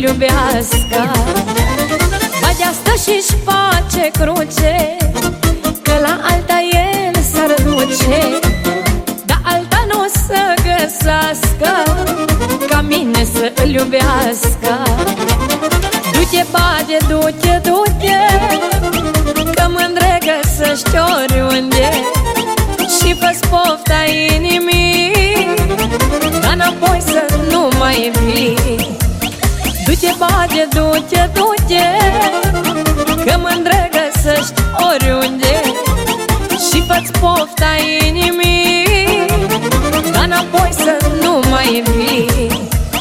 iubească. Bage asta și-și face cruce, că la alta el s-ar duce, dar alta n-o să găsească ca mine să îl iubească. Du-te, bage, du-te, du-te, că mândre găsești oriunde, și fă-ți pofta inimii, dar înapoi să nu mai vii. Du-te, bage, du-te, du-te, că mândre găsești oriunde, și fă-ți pofta inimii, dar înapoi să nu mai vii.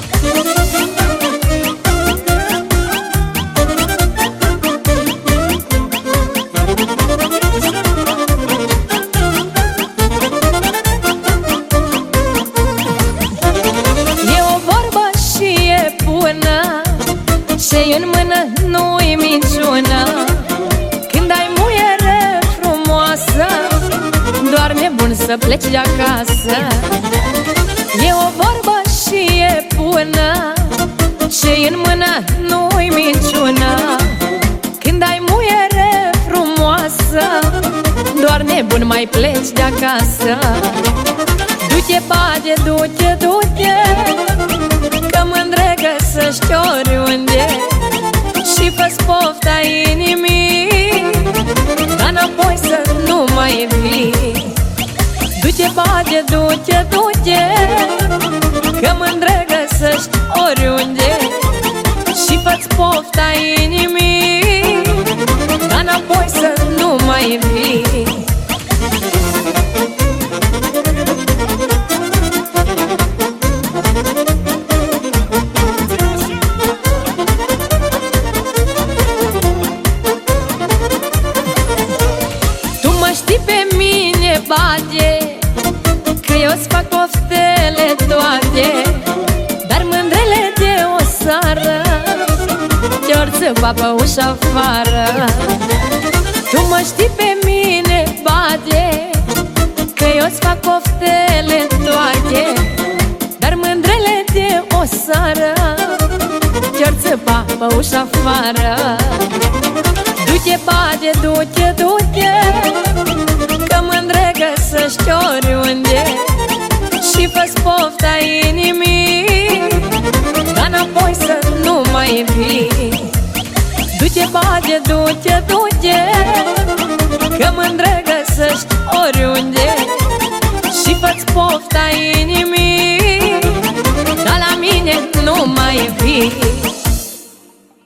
Ce-i în mână nu-i minciună, când ai muiere frumoasă, doar nebun să pleci de acasă. E o vorbă și e bună, ce-i în mână nu-i minciună, când ai muiere frumoasă, doar nebun mai pleci de acasă. Du-te, bage, du-te, du-te, că mândre găsești oriunde, și fă-ți pofta inimii, dar înapoi să nu mai vii. Du-te, bage, du-te, du-te, că mândre găsești oriunde, și fă-ți pofta inimii, dar înapoi să nu mai vii. Știi pe mine, bage, că eu-ți fac poftele toate, dar mândrele de o seară te-or țăpa pe ușa afară. Tu mă știi pe mine, bage, că eu-ți fac poftele toate, dar mândrele de o seară te-or țăpa pe ușa afară. Du-te, bage, du-te, du-te, că mândre găsești oriunde, și fă-ți pofta inimii, dar înapoi să nu mai vii. Du-te, bage, du-te, du-te, că mândre găsești oriunde, și fă-ți pofta inimii, dar la mine nu mai vii.